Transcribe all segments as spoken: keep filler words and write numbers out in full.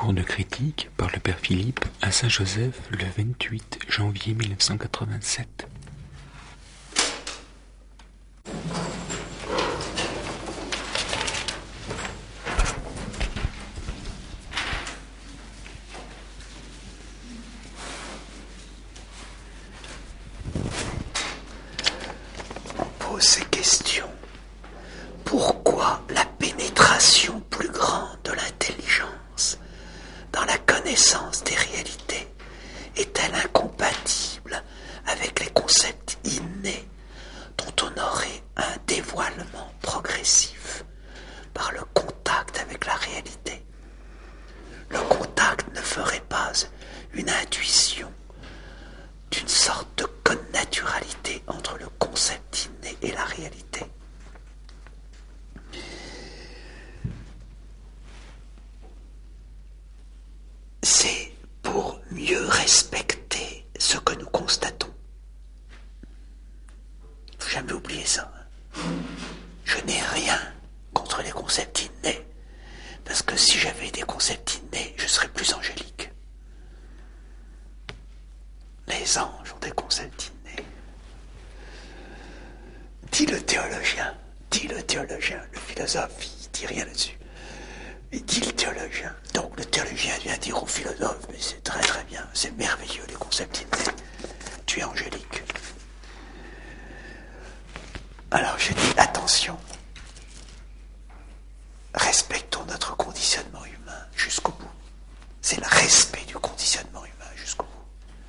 Cours de critique par le père Philippe à Saint-Joseph le vingt-huit janvier mille neuf cent quatre-vingt-sept. On pose ces questions. Pourquoi la pénétration plus grande de l'intelligence dans la connaissance des réalités est-elle incompatible avec les concepts innés dont on aurait un dévoilement progressif par le contact avec la réalité? Le contact ne ferait pas une intuition d'une sorte de connaturalité entre le concept inné et la réalité. C'est pour mieux respecter ce que nous constatons. Faut jamais oublier ça. Je n'ai rien contre les concepts innés, parce que si j'avais des concepts innés, je serais plus angélique. Les anges ont des concepts innés. Dit le théologien, dit le théologien, le philosophe, il dit rien là-dessus. Il dit le théologien. Donc le théologien vient dire au philosophe, mais c'est très très bien, c'est merveilleux les concepts innés. Tu es angélique. Alors je dis attention. Respectons notre conditionnement humain jusqu'au bout. C'est le respect du conditionnement humain jusqu'au bout.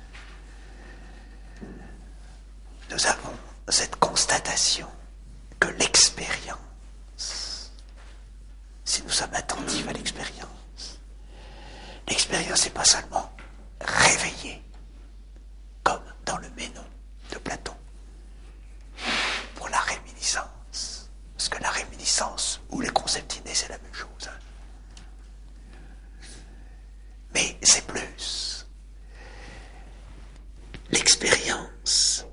Nous avons cette constatation que l'expérience, si nous sommes attentifs à l'expérience, l'expérience n'est pas seulement réveillée, comme dans le Ménon de Platon, pour la réminiscence. Parce que la réminiscence ou les concepts innés, c'est la même chose. Hein. Mais c'est plus. L'expérience,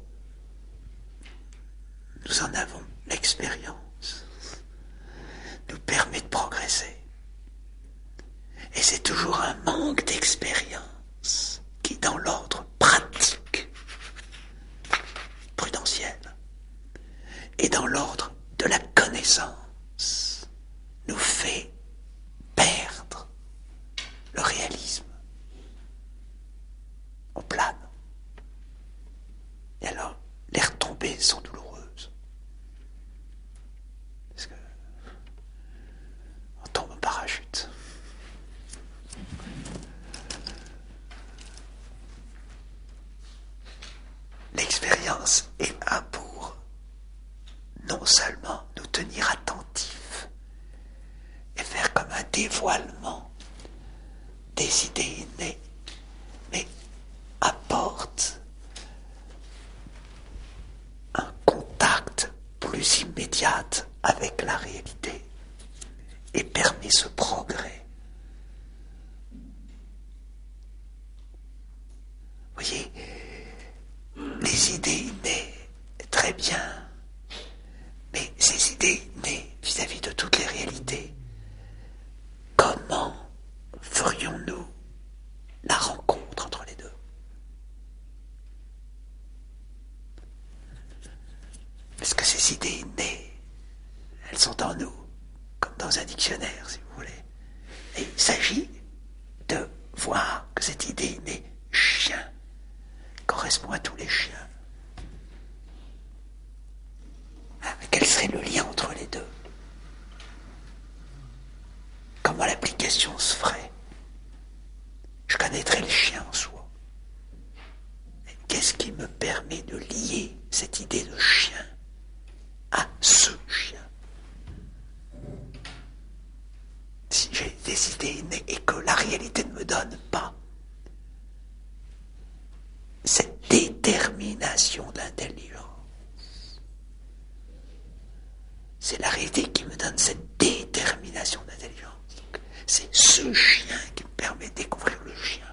nous en avons l'expérience, nous permet de progresser. Et c'est toujours un manque d'expérience qui, dans l'ordre pratique, prudentiel, et dans l'ordre de la connaissance, nous fait perdre le réalisme. On plane. Et alors, les retombées sont douloureuses. Parce que on tombe en parachute. L'expérience est un pour non seulement nous tenir attentifs et faire comme un dévoilement des idées innées, mais apporte un contact plus immédiat avec la réalité et permet ce progrès. Vous voyez, les idées innées, très bien, mais ces idées innées vis-à-vis de toutes les réalités, comment ferions-nous la rencontre entre les deux? Parce que ces idées innées, elles sont en nous, comme dans un dictionnaire, si vous voulez. Et il s'agit de voir que cette idée innée, chien, correspond à tous les chiens. Ah, mais quel serait le lien entre les deux? Comment l'application se ferait? Je connaîtrais le chien en soi. Mais qu'est-ce qui me permet de lier cette idée de chien à ce chien? Si j'ai des idées innées et que la réalité ne me donne pas cette détermination d'intelligence, c'est la réalité qui me donne cette détermination d'intelligence. Donc, c'est ce chien qui me permet de découvrir le chien.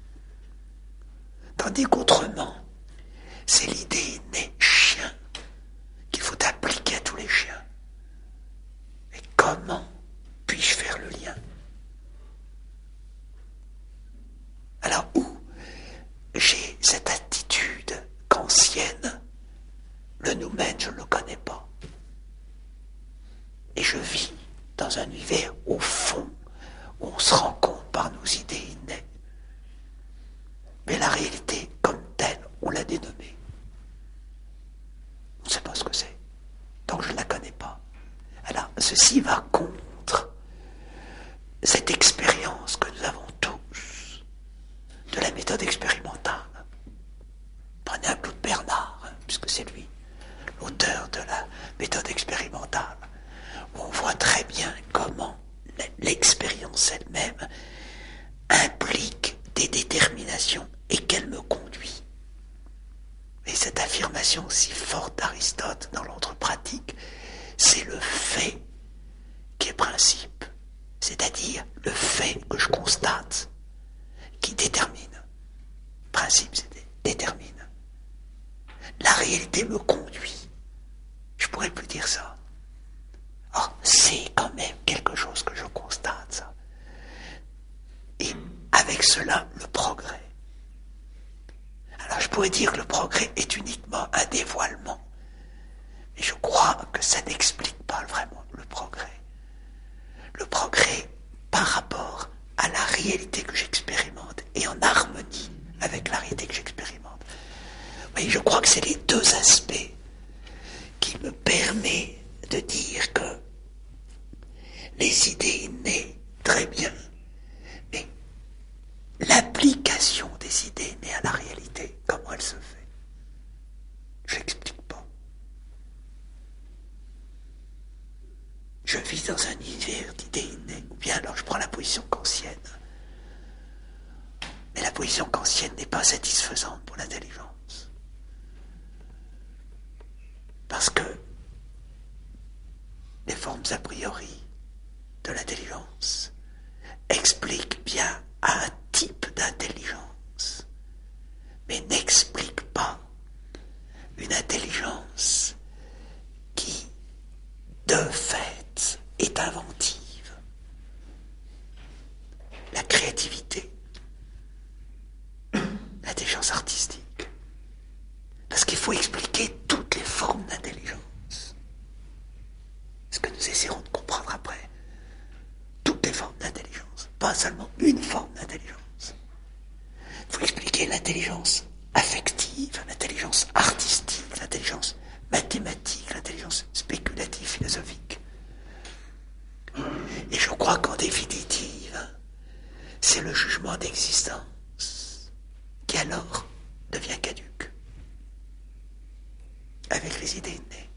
Tandis qu'autrement, c'est l'idée innée chien qu'il faut appliquer à tous les chiens. Mais comment puis-je faire le lien? ceci va contre cette expérience que nous avons tous de la méthode expérimentale. Prenez un Claude Bernard, hein, puisque c'est lui, l'auteur de la méthode expérimentale, où on voit très bien comment l'expérience elle-même implique des déterminations et qu'elle me conduit. Et cette affirmation si forte d'Aristote dans l'ordre pratique, c'est le fait qui est principe, c'est-à-dire le fait que je constate, qui détermine. Principe, c'est détermine. La réalité me conduit. Je pourrais plus dire ça. Or, c'est quand même quelque chose que je constate, ça. Et avec cela, le progrès. Alors, je pourrais dire que le progrès est uniquement un dévoilement. Mais je crois que ça n'explique pas vraiment le progrès. Le progrès, par rapport à la réalité que j'expérimente et en harmonie avec la réalité que j'expérimente. Oui, je crois que c'est les deux aspects qui me permettent de dire que les idées nées, très bien, mais l'application des idées nées à la réalité, comment elle se fait? Je n'explique pas. Je vis dans un univers d'idées innées, ou bien alors je prends la position kantienne. Mais la position kantienne n'est pas satisfaisante pour l'intelligence. Parce que les formes a priori de l'intelligence expliquent bien un type d'intelligence, mais n'expliquent pas une intelligence qui, de fait, est inventive. La créativité, l'intelligence artistique. Parce qu'il faut expliquer toutes les formes d'intelligence. Ce que nous essaierons de comprendre après. Toutes les formes d'intelligence. Pas seulement une forme d'intelligence. Il faut expliquer l'intelligence affective, l'intelligence artistique, l'intelligence mathématique, l'intelligence spéculative, philosophique. Et je crois qu'en définitive, c'est le jugement d'existence qui alors devient caduc avec les idées nées.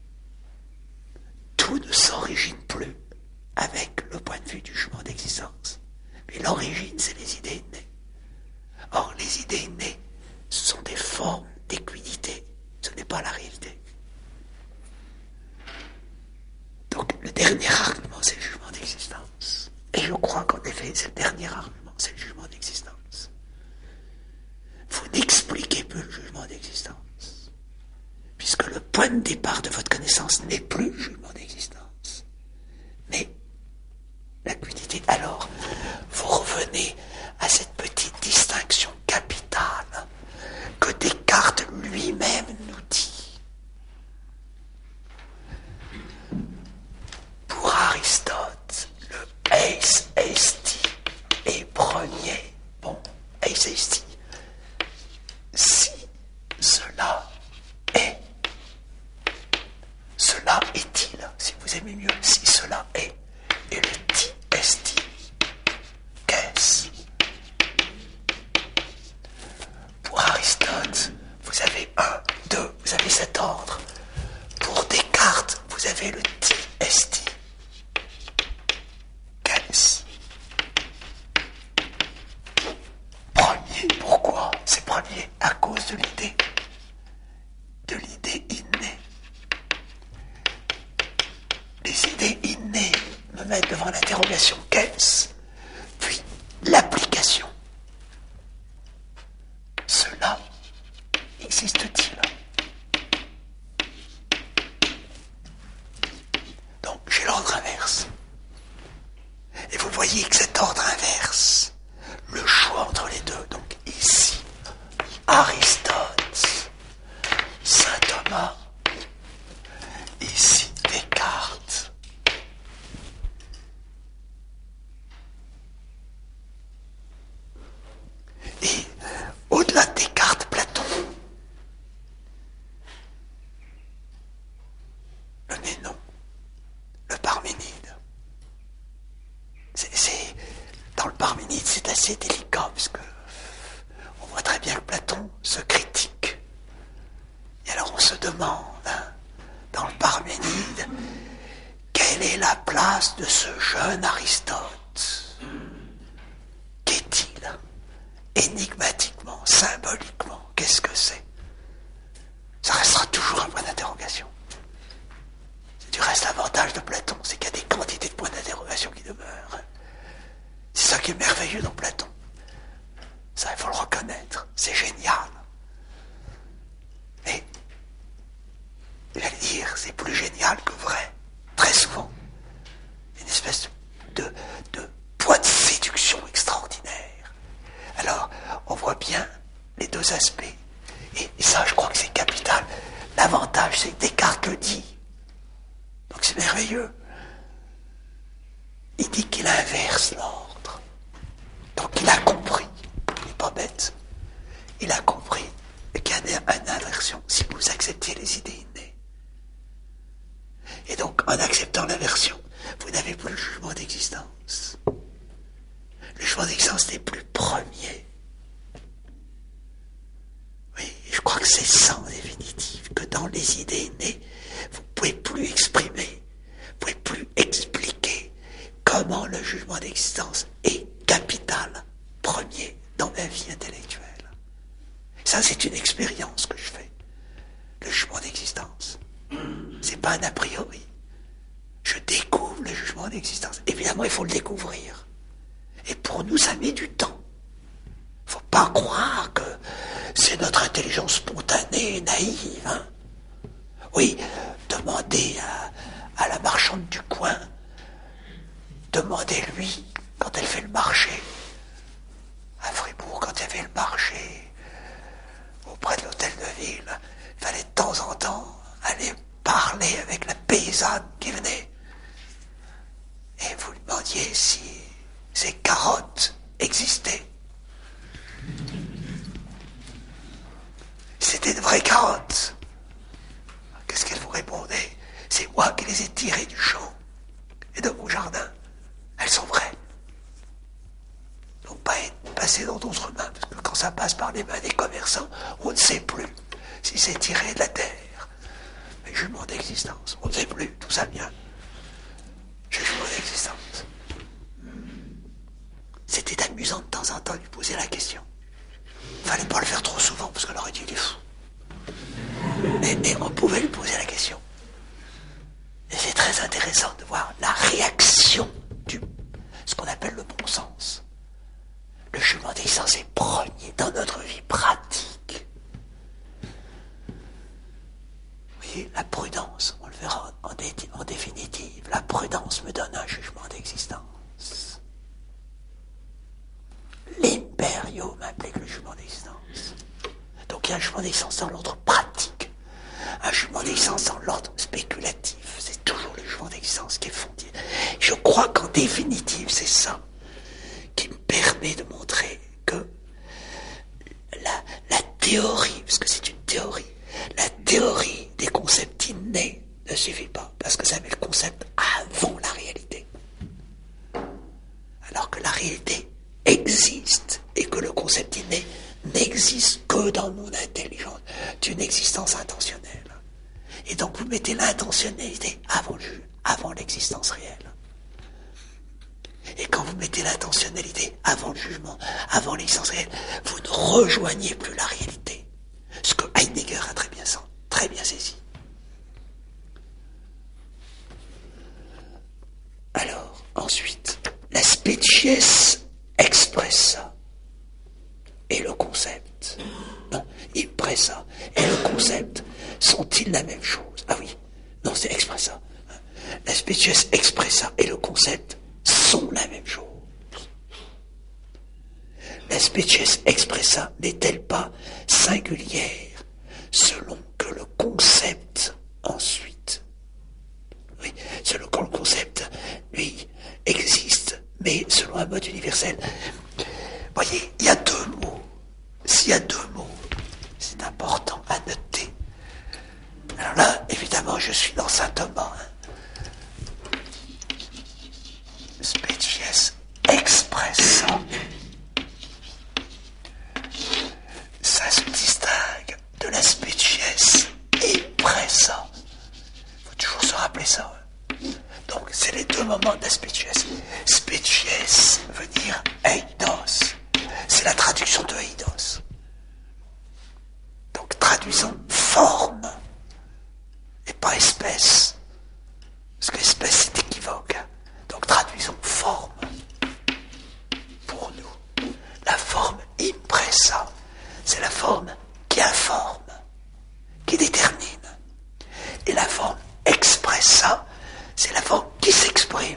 Tout ne s'origine plus avec le point de vue du jugement d'existence. Mais l'origine, c'est les idées nées. Or, les idées nées, ce sont des formes d'équidité. Ce n'est pas la réalité. Donc, le dernier argument, c'est le jugement d'existence. Et je crois qu'en effet, c'est le dernier argument, c'est le jugement d'existence. Vous n'expliquez plus le jugement d'existence. Puisque le point de départ de votre connaissance n'est plus le jugement d'existence, mais l'acuité. Alors, vous revenez à cette petite distinction capitale que Descartes lui-même nous dit. Pour Aristote, le eis esti est premier. Bon, eis esti. Si cela est, cela est-il, si vous aimez mieux, si cela est, et le ti esti, qu'est-ce? Pour Aristote, vous avez un, deux, vous avez cet ordre. Pour Descartes, vous avez le ti esti, qu'est-ce? Premier, pourquoi? C'est premier à cause de l'idée, de l'idée innée. Les idées innées me mettent devant l'interrogation qu'est-ce, puis l'application. Cela existe-t-il? Donc j'ai l'ordre inverse. Et vous voyez que cet ordre inverse, le choix entre les deux, donc ici, Aristote, saint Thomas, ici Descartes. Et au-delà de Descartes, Platon. Le mais non. Le parmi assez délicat, parce que on voit très bien que Platon se critique. Et alors on se demande, hein, dans le Parménide, quelle est la place de ce jeune Aristote? Qu'est-il? Énigmatiquement, symboliquement, qu'est-ce que c'est? Ça restera toujours un point d'interrogation. C'est du reste l'avantage de Platon, c'est qu'il y a des quantités de points d'interrogation qui demeurent. C'est ça qui est merveilleux dans Platon. Ça, il faut le reconnaître. C'est génial. Mais, j'allais dire, c'est plus génial que vrai. Très souvent. Une espèce de, de, de poids de séduction extraordinaire. Alors, on voit bien les deux aspects. Et, et ça, je crois que c'est capital. L'avantage, c'est que Descartes le dit. Donc c'est merveilleux. Il dit qu'il inverse l'ordre. Donc il a compris. Il n'est pas bête. Il a compris qu'il y a une inversion si vous acceptez les idées innées. Et donc, en acceptant l'inversion, vous n'avez plus le jugement d'existence. Le jugement d'existence n'est plus premier. Oui, je crois que c'est ça en définitive, que dans les idées innées, vous ne pouvez plus exprimer, vous ne pouvez plus expliquer comment le jugement d'existence est capital, premier dans ma vie intellectuelle. Ça, c'est une expérience que je fais. Le jugement d'existence. C'est pas un a priori. Je découvre le jugement d'existence. Évidemment, il faut le découvrir. Et pour nous, ça met du temps. Il ne faut pas croire que c'est notre intelligence spontanée, naïve. Hein. Oui, demandez à, à la marchande du coin, demandez-lui quand elle fait le marché. À Fribourg, quand il y avait le marché, auprès de l'hôtel de ville, il fallait de temps en temps aller parler avec la paysanne qui venait. Et vous lui demandiez si ces carottes existaient. C'était de vraies carottes. Qu'est-ce qu'elle vous répondait? C'est moi qui les ai tirées du champ et de mon jardin. Elles sont vraies. Donc pas être passées dans d'autres mains, parce que quand ça passe par les mains des commerçants, on ne sait plus si c'est tiré de la terre. Mais jugement d'existence, on ne sait plus d'où ça vient. Jugement d'existence. C'était amusant de temps en temps de lui poser la question. Il ne fallait pas le faire trop souvent, parce qu'elle aurait dit il est fou. Mais, mais on pouvait lui poser la question. Et c'est très intéressant de voir la réaction du ce qu'on appelle le bon sens. Le jugement d'existence est premier dans notre vie pratique. Vous voyez, la prudence, on le verra en, dé, en définitive, la prudence me donne un jugement d'existence. L'imperio m'implique le jugement d'existence. Donc il y a un jugement d'existence dans l'ordre pratique, un jugement d'existence dans l'ordre spéculatif. C'est toujours le jugement d'existence qui est fondé. Je crois qu'en définitive, c'est ça qui me permet de montrer que la, la théorie, parce que c'est une théorie, la théorie des concepts innés ne suffit pas, parce que ça met le concept avant la réalité. Alors que la réalité existe, et que le concept inné n'existe que dans mon intelligence, d'une existence intentionnelle. Et donc vous mettez l'intentionnalité avant, le, avant l'existence réelle. Et quand vous mettez l'intentionnalité avant le jugement, avant l'existence réelle, vous ne rejoignez plus la réalité. Ce que Heidegger a très bien, très bien saisi. Alors, ensuite, la species expressa et le concept, non, impressa et le concept sont-ils la même chose? Ah oui, non, c'est expressa. La species expressa et le concept sont la même chose. La species expressa n'est-elle pas singulière selon que le concept ensuite, oui, selon que le concept, lui, existe, mais selon un mode universel. Voyez, il y a deux mots. S'il y a deux mots, c'est important à noter. Alors là, évidemment, je suis dans Saint Thomas. Hein. Species expressa rappeler ça. Donc, c'est les deux moments de la species. Species veut dire eidos. C'est la traduction de eidos. Donc, traduisons forme et pas espèce. Parce que espèce, c'est équivoque. Donc, traduisons forme. Pour nous, la forme impressa, c'est la forme qui informe, qui détermine. Et la forme expressa, c'est la forme qui s'exprime.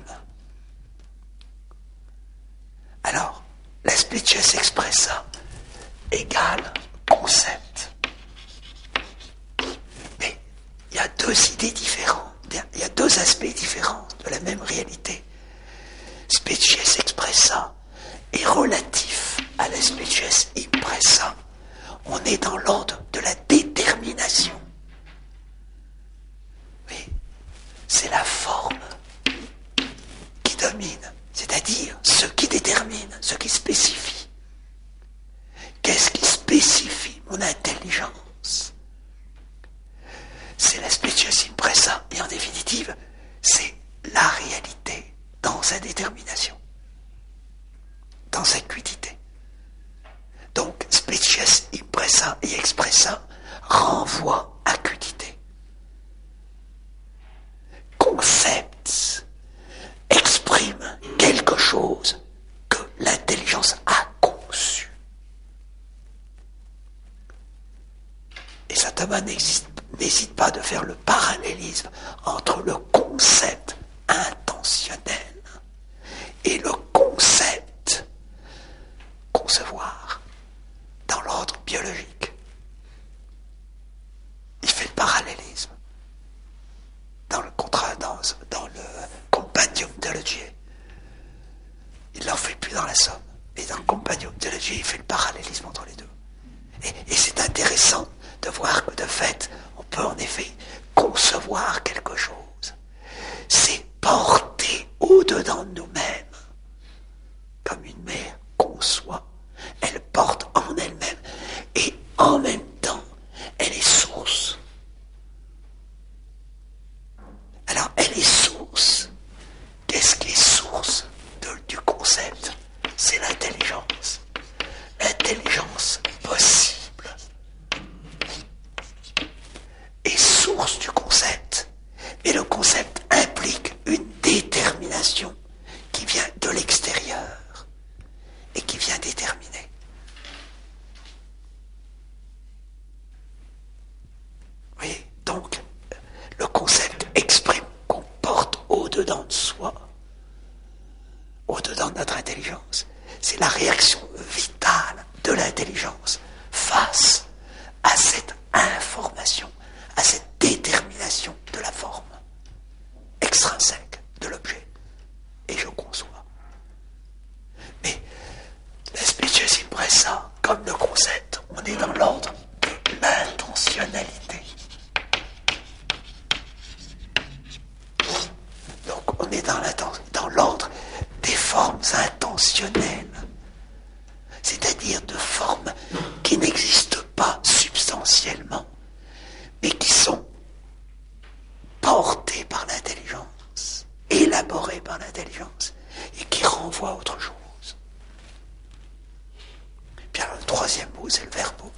Alors, la species expressa égale concept. Mais il y a deux idées différentes, il y a deux aspects différents de la même réalité. Species expressa est relatif à la species impressa. On est dans l'ordre de la détermination. Oui, c'est la forme qui domine, c'est-à-dire ce qui détermine, ce qui spécifie. Qu'est-ce qui spécifie mon intelligence? C'est la species impressa, et en définitive, c'est la réalité dans sa détermination, dans sa quiddité. Donc, species impressa et expressa renvoient à quiddité. Concepts expriment quelque chose que l'intelligence a conçu. Et saint Thomas n'hésite pas de faire le parallélisme entre le concept intentionnel et le concept concevoir dans l'ordre biologique. Il fait le parallélisme dans le contrat, dans, dans le Compendium Theologiae. Il n'en fait plus dans la Somme, mais dans le Compendium Theologiae, il fait le parallélisme entre les deux. Et, et c'est intéressant de voir que de fait, on peut en effet concevoir quelque chose. C'est porter au-dedans de nous-mêmes, comme une mère conçoit. Elle porte en elle-même, et en même temps, elle est source. Alors, elle est source. Qu'est-ce qui est source de, du concept? C'est l'intelligence. L'intelligence possible est source du concept. Et le concept implique une détermination qui vient de l'extérieur et qui vient déterminer. Oui, donc, le concept exprime qu'on porte au-dedans de soi, au-dedans de notre intelligence. C'est la réaction vitale de l'intelligence face à cette information, à cette détermination de la forme extrinsèque de l'objet. Et je conçois. Mais la species impressa, comme le concept, on est dans l'ordre de l'intentionnalité. Donc on est dans, dans l'ordre des formes intentionnelles, c'est-à-dire de formes qui n'existent pas substantiellement, mais qui sont portées par l'intelligence, élaborées par l'intelligence, et qui renvoient à autre chose. Puis alors, le troisième mot, c'est le verbum.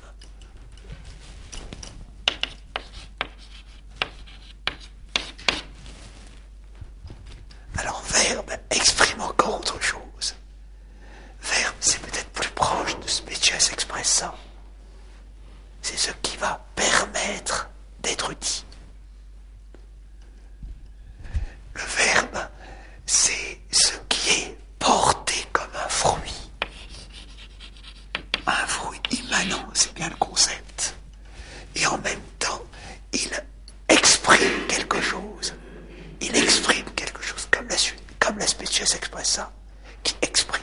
Alors, verbe exprime encore autre chose. Verbe, c'est peut-être plus proche de species expressa. C'est ce qui va permettre d'être dit. Le verbe, c'est ce qui est porté comme un fruit. Un fruit immanent, c'est bien le concept. Et en même temps, il exprime quelque chose. Il exprime quelque chose comme la, comme la species expressa, qui exprime.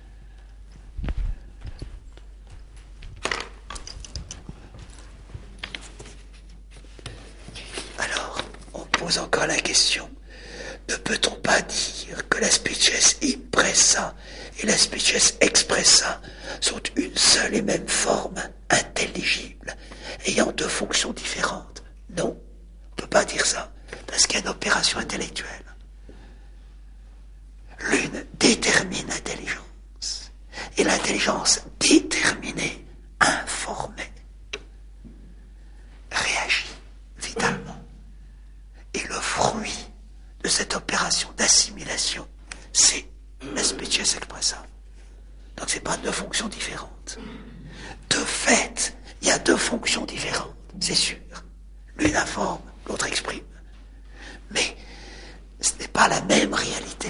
Alors, on pose encore la question, ne peut-on pas dire que la species impressa et la species expressa sont une seule et même forme intelligible, ayant deux fonctions différentes? Non, on ne peut pas dire ça. parce qu'il y a une opération intellectuelle. L'une détermine l'intelligence, et l'intelligence déterminée, informée, réagit vitalement. Et le fruit de cette opération d'assimilation, c'est la species expressa. Donc c'est pas deux fonctions différentes. De fait, il y a deux fonctions différentes, c'est sûr. L'une informe, l'autre exprime. Mais ce n'est pas la même réalité.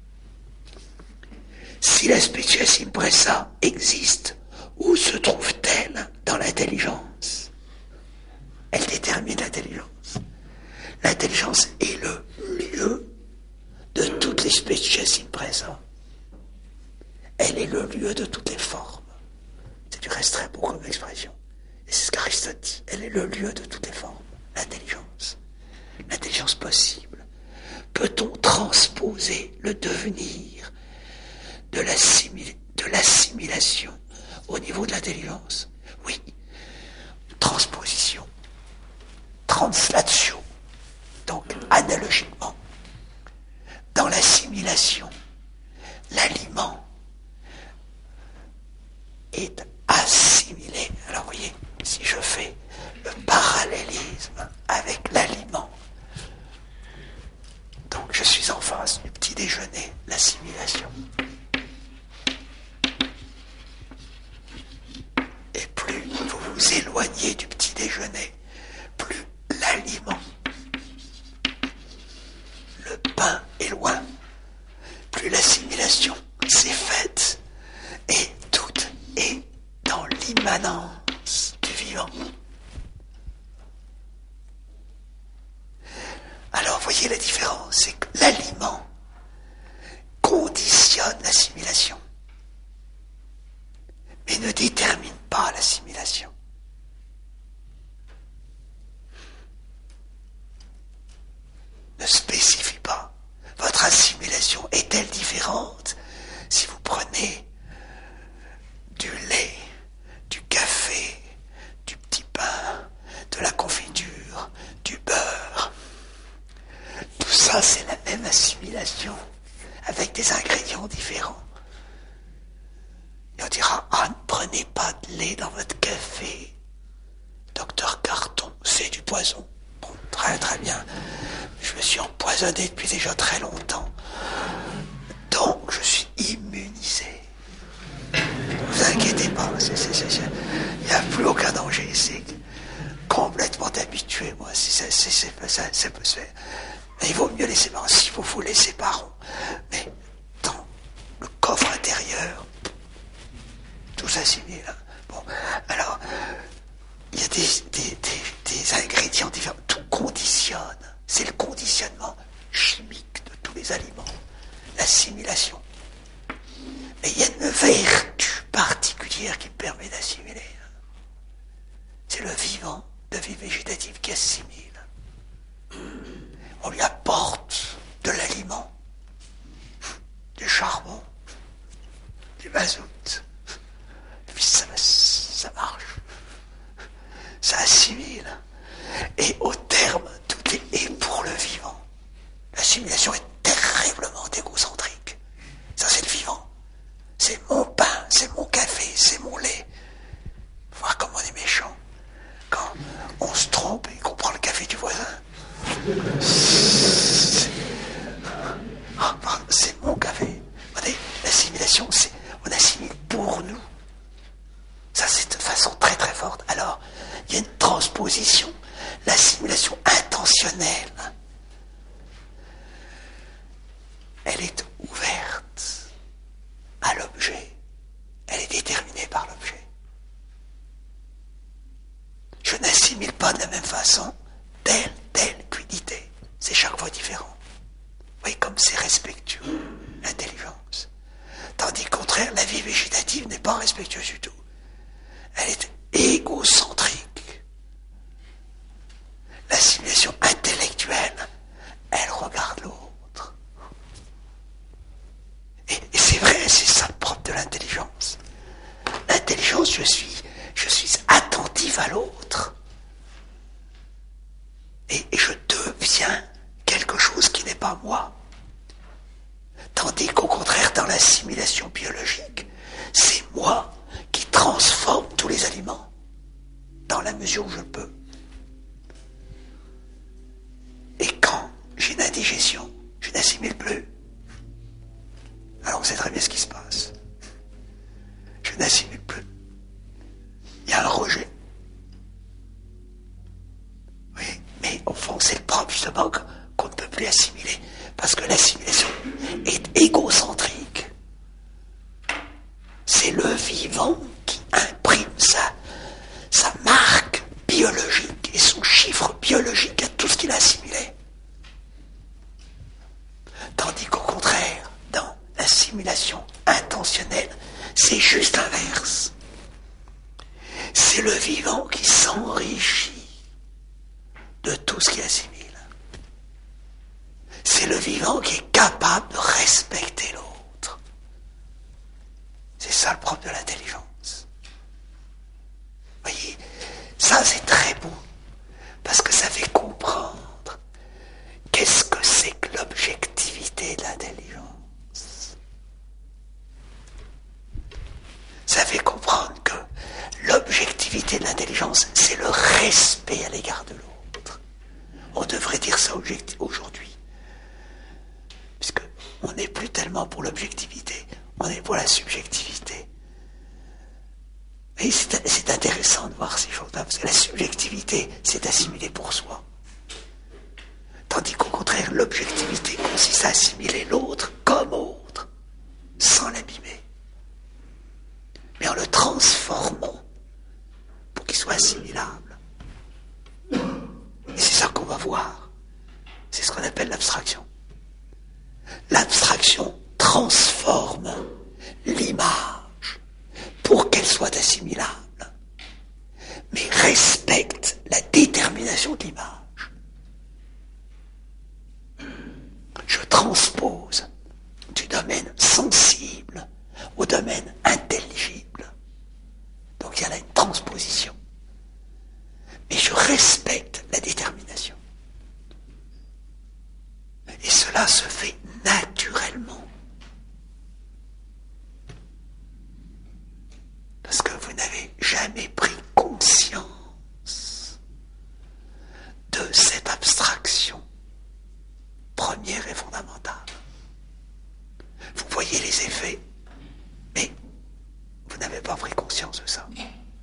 Si la species impressa existe, où se trouve-t-elle dans l'intelligence? Elle détermine l'intelligence. L'intelligence est le lieu de toutes les species impressa. Elle est le lieu de toutes les formes. C'est du reste très beau comme expression. Et c'est ce qu'Aristote dit. Elle est le lieu de toutes les formes. L'intelligence. L'intelligence possible. Peut-on transposer le devenir de, l'assimil- de l'assimilation au niveau de l'intelligence? Oui. Transposition. Translatio. Donc, analogiquement, dans l'assimilation, l'aliment est assimilé. Alors, vous voyez, si je fais le parallélisme avec l'aliment, donc je suis en face du petit déjeuner, l'assimilation. Et plus vous vous éloignez du petit déjeuner, plus l'aliment, le pain est loin, plus l'assimilation s'est faite, et tout est dans l'immanence du vivant. Alors, voyez la différence, c'est que l'aliment conditionne l'assimilation, mais ne détermine pas l'assimilation. Ne spécifie pas. Votre assimilation est-elle différente si vous prenez du lait, du café, du petit pain, de la confiture, du beurre? Tout ça, c'est la même assimilation, avec des ingrédients différents. Et on dira, ah, ne prenez pas de lait dans votre café. Docteur Carton, c'est du poison. Bon, très très bien. Je me suis empoisonné depuis déjà très longtemps. Donc, je suis immunisé. Ne vous inquiétez pas, il n'y a plus aucun danger. C'est complètement habitué, moi. Si ça, c'est, c'est, ça, ça peut se faire. Mais il vaut mieux laisser par. Si vous vous laissez par. Mais dans le coffre intérieur, tout s'assimile. Bon, alors, il y a des, des, des, des ingrédients différents. Tout conditionne. C'est le conditionnement chimique de tous les aliments. L'assimilation. Mais il y a une vertu particulière qui permet d'assimiler. C'est le vivant, de vie végétative qui assimile. On lui apporte de l'aliment, du charbon, du mazout. Et puis ça, ça marche. Ça assimile. Et au terme, tout est, est pour le vivant. L'assimilation est terriblement égocentrique. Ça, c'est le vivant. C'est mon pain, c'est mon café, c'est mon lait. Faut voir comme on est méchant. Quand on se trompe et qu'on prend le café du voisin. C'est, c'est mon café. Vous voyez, l'assimilation, c'est on assimile pour nous. Ça, c'est de façon très très forte. Alors, il y a une transposition, l'assimilation intentionnelle. Elle est ouverte à l'objet. Elle est déterminée par l'objet. Je n'assimile pas de la même façon telle, telle quidité. C'est chaque fois différent. Vous voyez comme c'est respectueux, l'intelligence. Tandis qu'au contraire, la vie végétative n'est pas respectueuse du tout. Elle est égocentrique. L'assimilation intellectuelle, elle regarde l'autre. Et, et c'est vrai, c'est ça le propre de l'intelligence. L'intelligence, je suis, je suis attentif à l'autre. Et, et je deviens pas moi. Tandis qu'au contraire, dans l'assimilation biologique, c'est moi qui transforme tous les aliments, dans la mesure où je peux. Et quand j'ai une indigestion, je n'assimile plus. Alors on sait très bien ce qui se passe. Je n'assimile plus. Il y a un rejet. Oui, mais au fond, c'est le propre justement qu'on ne peut plus assimiler. Parce que l'assimilation est égocentrique. C'est le vivant qui imprime sa, sa marque biologique et son chiffre biologique à tout ce qu'il a assimilé. Tandis qu'au contraire, dans l'assimilation intentionnelle, c'est juste l'inverse. C'est le vivant qui s'enrichit de tout ce qu'il assimile. C'est le vivant qui est capable de respecter l'autre. C'est ça le propre de l'intelligence. Vous voyez, ça c'est très beau, parce que ça fait comprendre qu'est-ce que c'est que l'objectivité de l'intelligence. Ça fait comprendre que l'objectivité de l'intelligence, c'est le respect à l'égard de l'autre. On devrait dire ça aujourd'hui. Puisque on n'est plus tellement pour l'objectivité, on est pour la subjectivité. Et c'est, c'est intéressant de voir ces choses-là, parce que la subjectivité, c'est assimilé pour soi. Tandis qu'au contraire, l'objectivité consiste à assimiler l'autre comme autre, sans l'abîmer. Mais en le transformant pour qu'il soit assimilable. Et c'est ça qu'on va voir. C'est ce qu'on appelle l'abstraction. L'abstraction transforme l'image pour qu'elle soit assimilable, mais respecte la détermination de l'image. Je transpose du domaine sensible au domaine intelligible. Donc il y a là une transposition. Mais je respecte la détermination. Et cela se fait naturellement. Parce que vous n'avez jamais pris conscience de cette abstraction première et fondamentale. Vous voyez les effets, mais vous n'avez pas pris conscience de ça.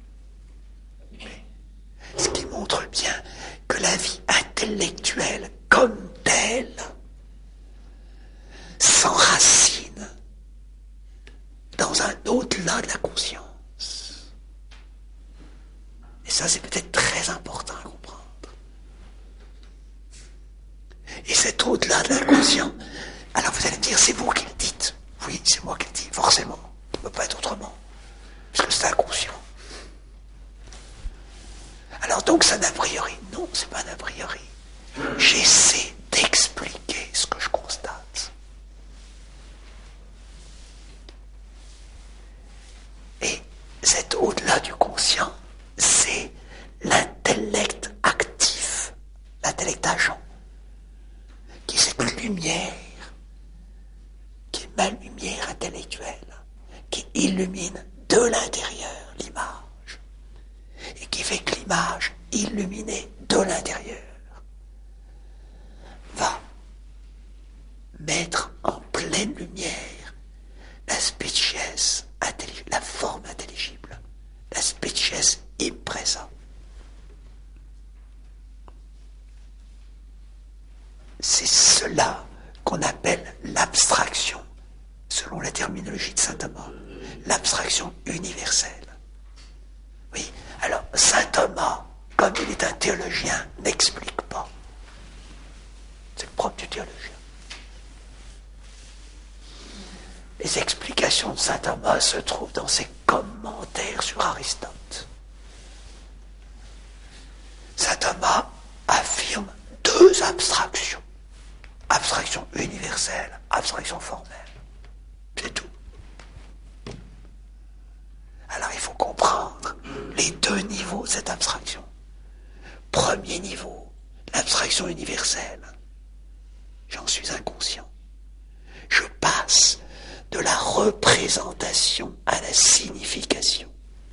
Ce qui montre bien que la vie intellectuelle comme telle s'enracine dans un au-delà de la conscience. Et ça, c'est peut-être très important à comprendre. Et cet au-delà de la conscience, alors vous allez me dire, c'est vous qui le dites. Oui, c'est moi qui le dis, forcément. Ça ne peut pas être autrement, puisque c'est inconscient. Alors donc, c'est un a priori. Non, c'est pas un a priori. J'essaie d'expliquer ce que je constate. Et cet au-delà du conscient, c'est l'intellect actif, l'intellect agent, qui est cette lumière, qui est ma lumière intellectuelle, qui illumine de l'intérieur l'image, et qui fait que l'image illuminée de l'intérieur va mettre en pleine lumière la species intelligible, la forme intelligible, la species impresa. C'est cela qu'on appelle l'abstraction, selon la terminologie de saint Thomas, l'abstraction universelle. Oui, alors saint Thomas, comme il est un théologien, n'explique pas. C'est le propre du théologien. Les explications de saint Thomas se trouvent dans ses commentaires sur Aristote. Saint Thomas affirme deux abstractions. Abstraction universelle, abstraction formelle. C'est tout. Alors il faut comprendre les deux niveaux de cette abstraction. Premier niveau, l'abstraction universelle. J'en suis inconscient. Je passe de la représentation à la signification.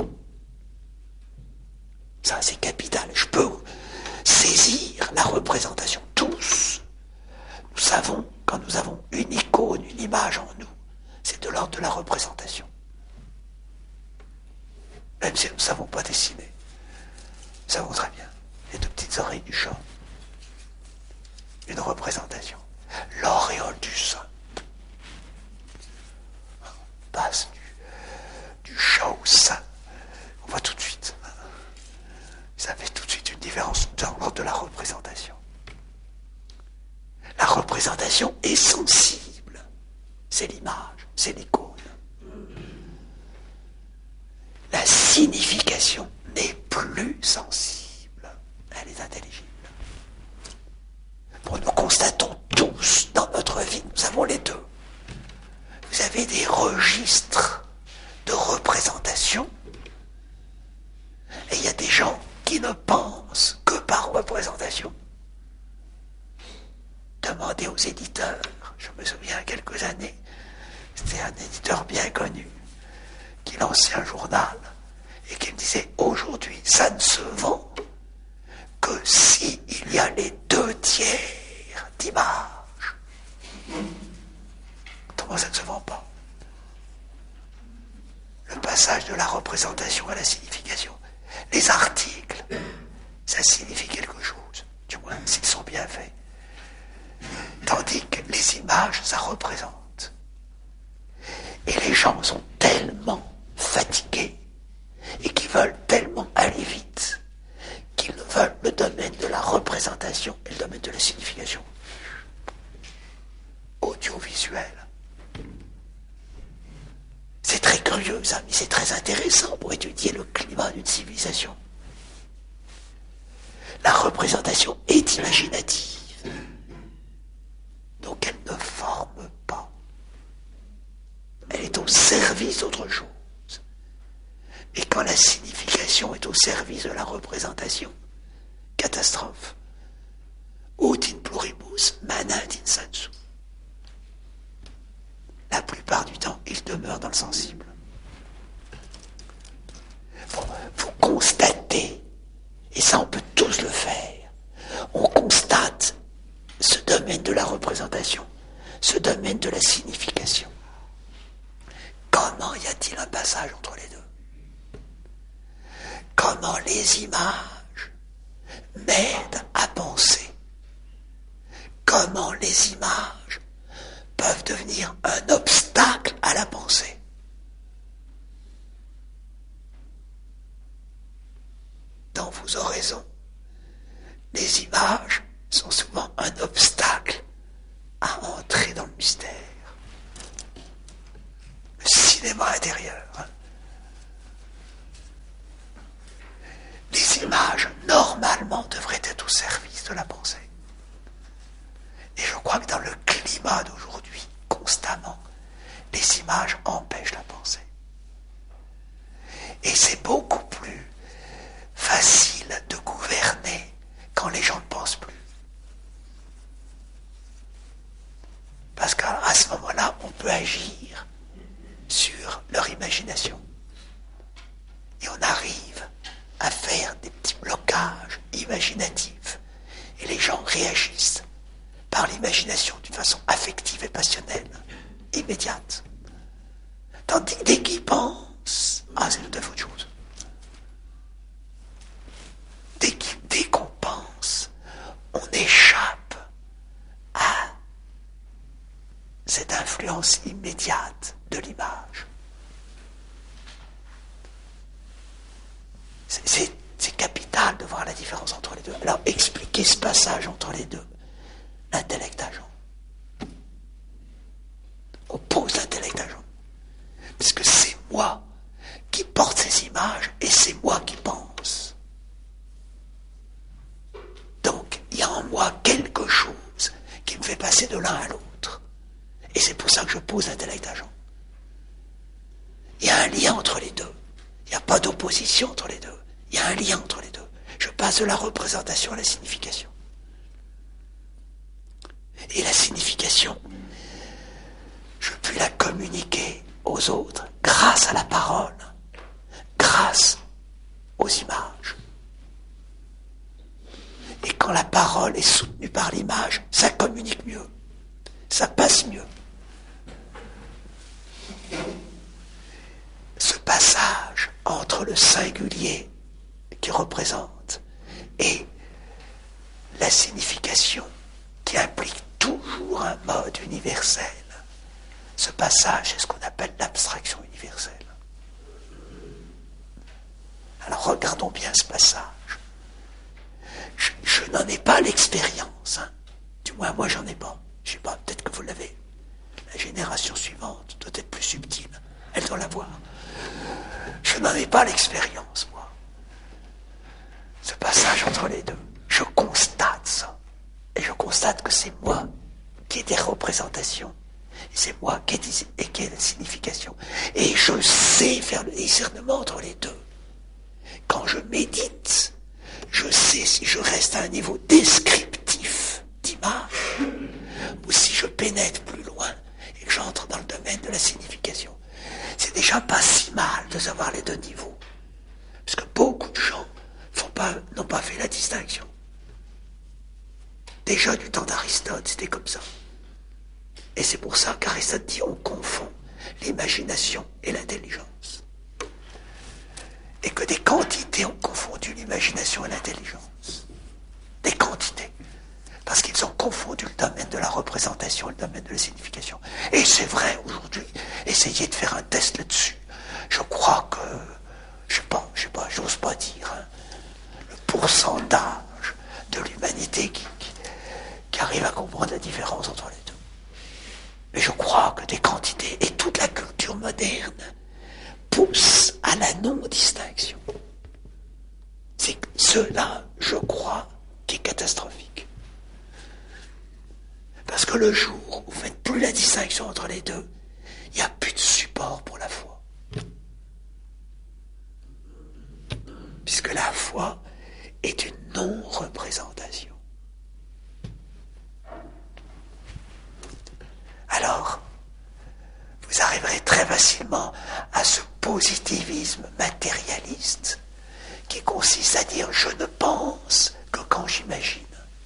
Ça, c'est capital. Je peux saisir la représentation. Tous, nous savons, quand nous avons une icône, une image en nous, c'est de l'ordre de la représentation. Même si nous ne savons pas dessiner. Nous savons très bien. Les deux petites oreilles du chat. Une représentation. L'auréole du sein. On passe du, du chat au sein. On voit tout de suite. Ça fait tout de suite une différence dans l'ordre de la représentation. La représentation est sensible. C'est l'image, c'est l'icône. La signification n'est plus sensible. Elle est intelligible. Bon, nous constatons tous dans notre vie, nous avons les deux. Vous avez des registres de représentation et il y a des gens qui ne pensent que par représentation. Demandez aux éditeurs, je me souviens il y a quelques années, c'était un éditeur bien connu, qui lançait un journal et qui me disait aujourd'hui ça ne se vend que s'il y a les deux tiers d'images. Autrement ça ne se vend pas. Le passage de la représentation à la signification. Les articles, ça signifie quelque chose, du moins s'ils sont bien faits. Tandis que les images, ça représente. Et les gens sont tellement fatigués et qui veulent tellement aller vite qu'ils veulent le domaine de la représentation et le domaine de la signification. Audiovisuel. C'est très curieux ça, mais c'est très intéressant pour étudier le climat d'une civilisation. La représentation est imaginative. Donc elle ne forme pas. Elle est au service d'autre chose. Et quand la signification est au service de la représentation, catastrophe. Ut in pluribus manat insansu. La plupart du temps, il demeure dans le sensible. Bon, vous constatez, et ça on peut tous le faire, on constate ce domaine de la représentation, ce domaine de la signification. Comment y a-t-il un passage entre les deux? Comment les images m'aident à penser? Comment les images peuvent devenir un obstacle à la pensée? Dans vous aurez raison, les images sont souvent un obstacle à entrer dans le mystère. Le cinéma intérieur. Les images, normalement, devraient être au service de la pensée. Et je crois que dans le climat d'aujourd'hui, constamment, les images empêchent la pensée. Et c'est beaucoup plus facile de gouverner quand les gens ne pensent plus. Parce qu'à ce moment-là, on peut agir sur leur imagination. Et on arrive à faire des petits blocages imaginatifs. Et les gens réagissent par l'imagination d'une façon affective et passionnelle, immédiate. Tandis que dès qu'ils pensent, ah, c'est tout à fait autre chose. Dès, dès qu'on pense, on échappe à cette influence immédiate de l'image. C'est, c'est, c'est capital de voir la différence entre les deux. Alors, expliquez ce passage entre les deux. L'intellect agent. On pose l'intellect agent. Parce que c'est moi qui porte ces images et c'est moi qui pense. Donc, il y a en moi quelque chose qui me fait passer de l'un à l'autre. Et c'est pour ça que je pose l'intellect agent. Il y a un lien entre les deux. Il n'y a pas d'opposition entre les deux. Il y a un lien entre les deux. Je passe de la représentation à la signification. Et la signification, je puis la communiquer aux autres grâce à la parole, grâce aux images. Et quand la parole est soutenue par l'image, ça communique mieux, ça passe mieux. Ce passage entre le singulier qui représente et la signification qui implique toujours un mode universel, ce passage est ce qu'on appelle l'abstraction universelle. Alors regardons bien ce passage. Je, je n'en ai pas l'expérience, hein. Du moins moi j'en ai pas. Je sais pas, peut-être que vous l'avez. La génération suivante doit être plus subtile. Elle doit l'avoir. Je n'en ai pas l'expérience, moi. Ce passage entre les deux. Je constate ça. Et je constate que c'est moi qui ai des représentations. Et c'est moi qui ai, des, et qui ai la signification. Et je sais faire le discernement entre les deux. Quand je médite, je sais si je reste à un niveau descriptif d'image ou si je pénètre plus loin et que j'entre dans le domaine de la signification. C'est déjà pas si mal de savoir les deux niveaux. Parce que beaucoup de gens font pas, n'ont pas fait la distinction. Déjà du temps d'Aristote, c'était comme ça. Et c'est pour ça qu'Aristote dit on confond l'imagination et l'intelligence. Et que des quantités ont confondu l'imagination et l'intelligence. Des quantités. Parce qu'ils ont confondu le domaine de la représentation et le domaine de la signification. Et c'est vrai aujourd'hui. Essayez de faire un test là-dessus. Je crois que, je sais pas, je sais pas, j'ose pas dire, hein, le pourcentage de l'humanité qui, qui, qui arrive à comprendre la différence entre les deux. Mais je crois que des quantités et toute la culture moderne pousse à la non-distinction. C'est cela, je crois, qui est catastrophique. Parce que le jour où vous faites plus la distinction entre les deux, il n'y a plus de support pour la foi. Puisque la foi est une non-représentation. Alors, vous arriverez très facilement à ce positivisme matérialiste qui consiste à dire je ne pense que quand j'imagine.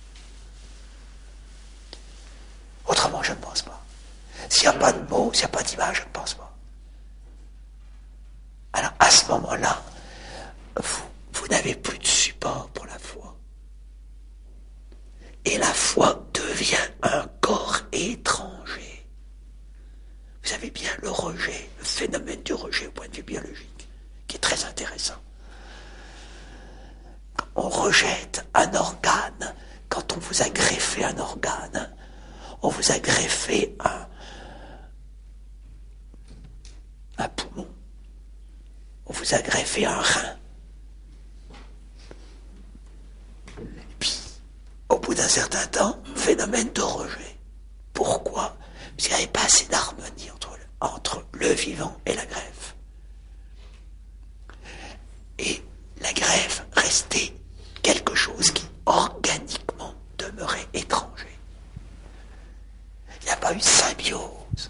Autrement, je ne pense pas. S'il n'y a pas de mots, s'il n'y a pas d'image, je ne pense pas. Alors, à ce moment-là, vous, vous n'avez plus de support pour la foi. Et la foi devient un corps étranger. Vous savez bien le rejet, le phénomène du rejet au point de vue biologique, qui est très intéressant. On rejette un organe quand on vous a greffé un organe. On vous a greffé un, un poumon. On vous a greffé un rein. Et puis, au bout d'un certain temps, phénomène de rejet. Pourquoi ? Parce qu'il n'y avait pas assez d'harmonie entre le, entre le vivant et la greffe. Et la greffe restait quelque chose qui, organiquement, demeurait étranger. Il n'y a pas eu de symbiose.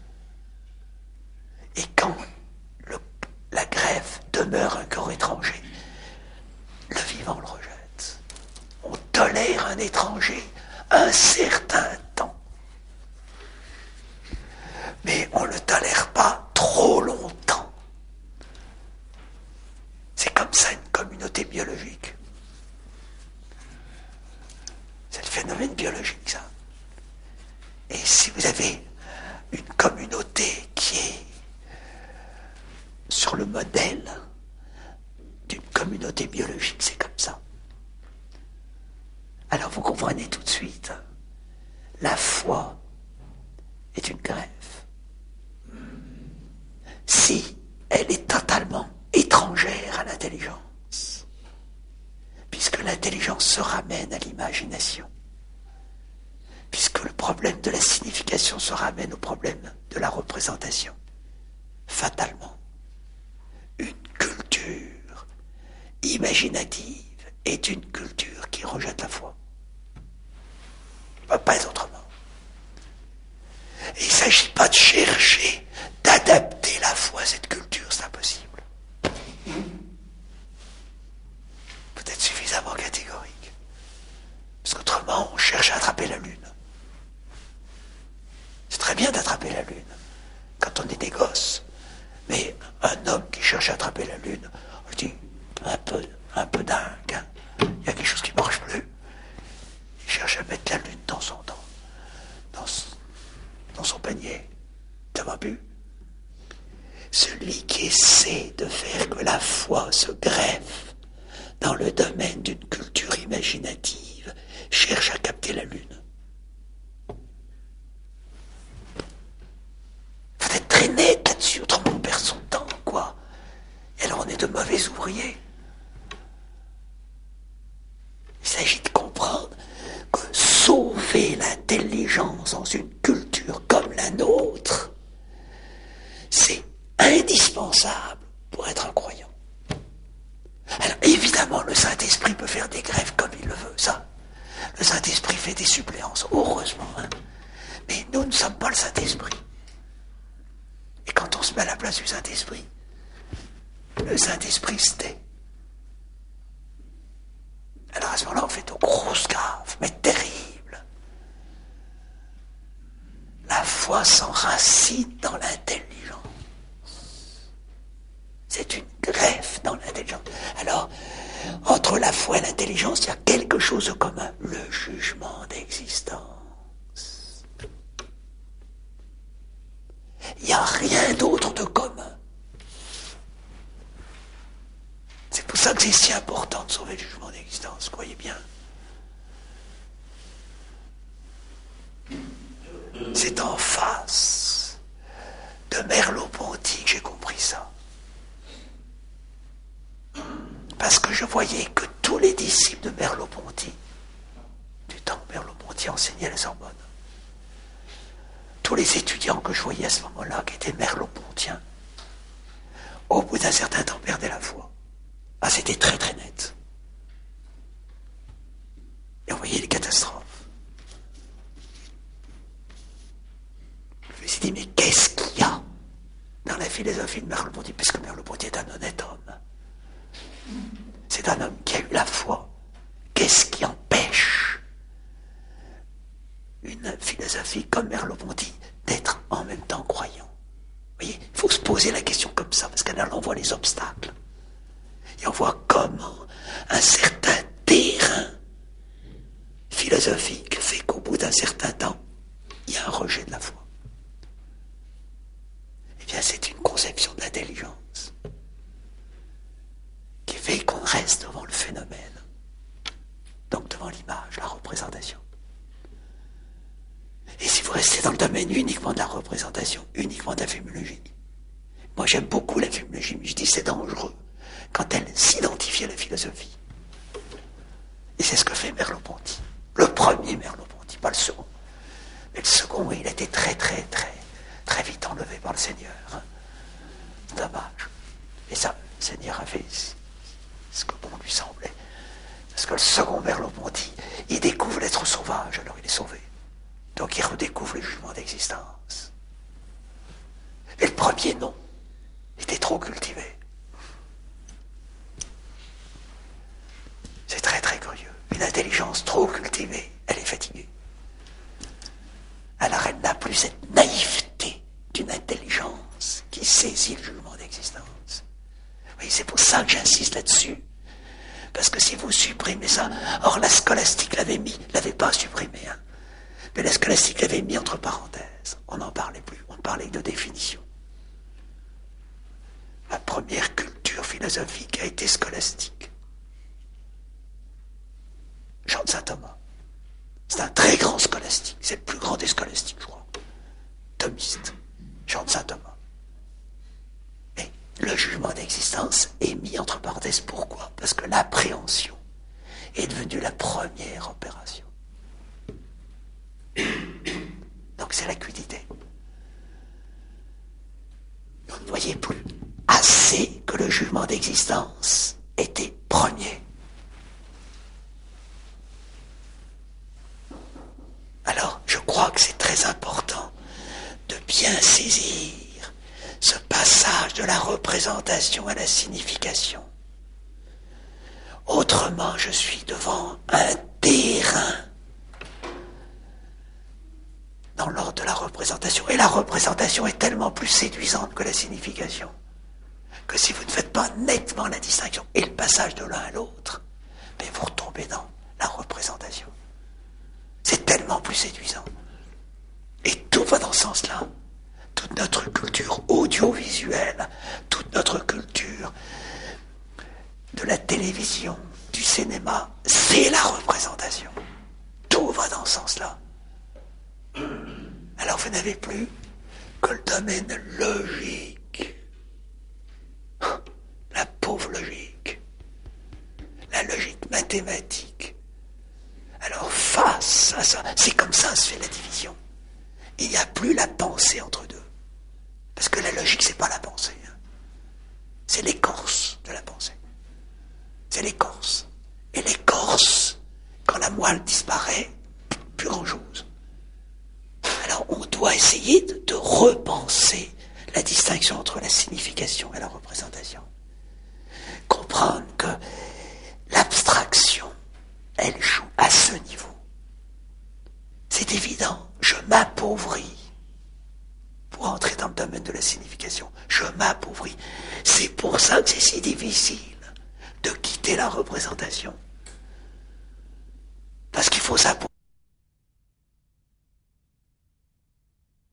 Et quand le, la greffe demeure un corps étranger, le vivant le rejette. On tolère un étranger un certain temps. Mais on ne le tolère pas trop longtemps. C'est comme ça une communauté biologique. C'est le phénomène biologique, ça. Et si vous avez une communauté qui est sur le modèle d'une communauté biologique, c'est comme ça. Alors vous comprenez tout de suite, la foi est une greffe. Si elle est totalement étrangère à l'intelligence, puisque l'intelligence se ramène à l'imagination, puisque le problème de la signification se ramène au problème de la représentation. Fatalement, une culture imaginative est une culture qui rejette la foi. Il ne peut pas être autrement. s'agit pas de chercher, d'adapter la foi à cette culture, c'est impossible. Peut-être suffisamment catégorique. Parce qu'autrement, on cherche à attraper la lune. C'est très bien d'attraper la lune, quand on est des gosses. Mais un homme qui cherche à attraper la lune, je dis, un peu, un peu dingue, hein. Il y a quelque chose qui ne marche plus. Il cherche à mettre la lune dans son, dans, dans, dans son panier. T'as pas vu? Celui qui essaie de faire que la foi se greffe dans le domaine d'une culture imaginative cherche à capter la lune. Faut être très net là-dessus, autrement on perd son temps, quoi. Et alors on est de mauvais ouvriers. Il s'agit de comprendre que sauver l'intelligence dans une culture comme la nôtre, c'est indispensable pour être un croyant. Alors évidemment, le Saint-Esprit peut faire des greffes comme il le veut, ça. Le Saint-Esprit fait des suppléances, heureusement. Hein. Mais nous ne sommes pas le Saint-Esprit. Et quand on se met à la place du Saint-Esprit, le Saint-Esprit se tait. Alors à ce moment-là, on fait de grosses gaffes, mais terribles. La foi s'enracine dans l'intelligence. C'est une greffe dans l'intelligence. Alors, entre la foi et l'intelligence, il y a quelque chose de commun. Le jugement d'existence. Il n'y a rien d'autre de commun. C'est pour ça que c'est si important de sauver le jugement d'existence, croyez bien. C'est en face de Merleau-Ponty que j'ai compris ça. Parce que je voyais que tous les disciples de Merleau-Ponty, du temps où Merleau-Ponty enseignait à la Sorbonne, tous les étudiants que je voyais à ce moment-là, qui étaient Merleau-Pontiens, au bout d'un certain temps perdaient la foi. Ah, c'était très très net. Et on voyait les catastrophes. Je me suis dit, mais qu'est-ce qu'il y a dans la philosophie de Merleau-Ponty? Parce que Merleau-Ponty est un honnête homme. C'est un homme qui a eu la foi. Qu'est-ce qui empêche une philosophie comme Merleau-Ponty d'être en même temps croyant? Vous voyez, il faut se poser la question comme ça, parce qu'alors on voit les obstacles. Et on voit comment un certain terrain philosophique fait qu'au bout d'un certain temps, il y a un rejet de la foi. Eh bien, c'est une conception d'intelligence qui fait qu'on reste devant le phénomène, donc devant l'image, la représentation. Et si vous restez dans le domaine uniquement de la représentation, uniquement de la féminologie, moi j'aime beaucoup la féminologie, mais je dis c'est dangereux quand elle s'identifie à la philosophie. Et c'est ce que fait Merleau-Ponty. Le premier Merleau-Ponty, pas le second. Mais le second, il a été très, très, très, très vite enlevé par le Seigneur. Hein. Dommage. Et ça, le Seigneur a fait ce que bon lui semblait. Parce que le second Merleau-Ponty, il découvre l'être sauvage, alors il est sauvé. Donc il redécouvre le jugement d'existence. Et le premier, non. Il était trop cultivé. C'est très très curieux. Une intelligence trop cultivée, elle est fatiguée. Alors elle n'a plus cette naïveté d'une intelligence qui saisit le jugement d'existence. Oui, c'est pour ça que j'insiste là-dessus. Parce que si vous supprimez ça, or la scolastique l'avait mis, l'avait pas supprimé, hein. Mais la scolastique l'avait mis entre parenthèses. On n'en parlait plus, on parlait de définition. La première culture philosophique a été scolastique. Jean de Saint-Thomas. C'est un très grand scolastique. C'est le plus grand des scolastiques, je crois. Thomiste. Jean de Saint-Thomas. Mais le jugement d'existence est mis entre parenthèses. Pourquoi? Parce que l'appréhension est devenue la première opération. Donc c'est l'acuité. Vous ne voyez plus assez que le jugement d'existence était premier. Alors, je crois que c'est très important de bien saisir ce passage de la représentation à la signification. Autrement, je suis devant un terrain dans l'ordre de la représentation. Et la représentation est tellement plus séduisante que la signification, que si vous ne faites pas nettement la distinction et le passage de l'un à l'autre, mais vous retombez dans la représentation. C'est tellement plus séduisant. Et tout va dans ce sens-là. Toute notre culture audiovisuelle, toute notre culture de la télévision, du cinéma, c'est la représentation. Tout va dans ce sens-là. Alors vous n'avez plus que le domaine logique. La pauvre logique. La logique mathématique. Alors face à ça, c'est comme ça se fait la division. Il n'y a plus la pensée entre deux. Parce que la logique, c'est pas la pensée. Hein. C'est l'écorce de la pensée. C'est l'écorce. Et l'écorce, quand la moelle disparaît, plus grand-chose. Alors on doit essayer de, de repenser la distinction entre la signification et la représentation. Comprendre que l'abstraction, elle joue à ce niveau. C'est évident, je m'appauvris pour entrer dans le domaine de la signification. Je m'appauvris. C'est pour ça que c'est si difficile de quitter la représentation. Parce qu'il faut s'appauvrir.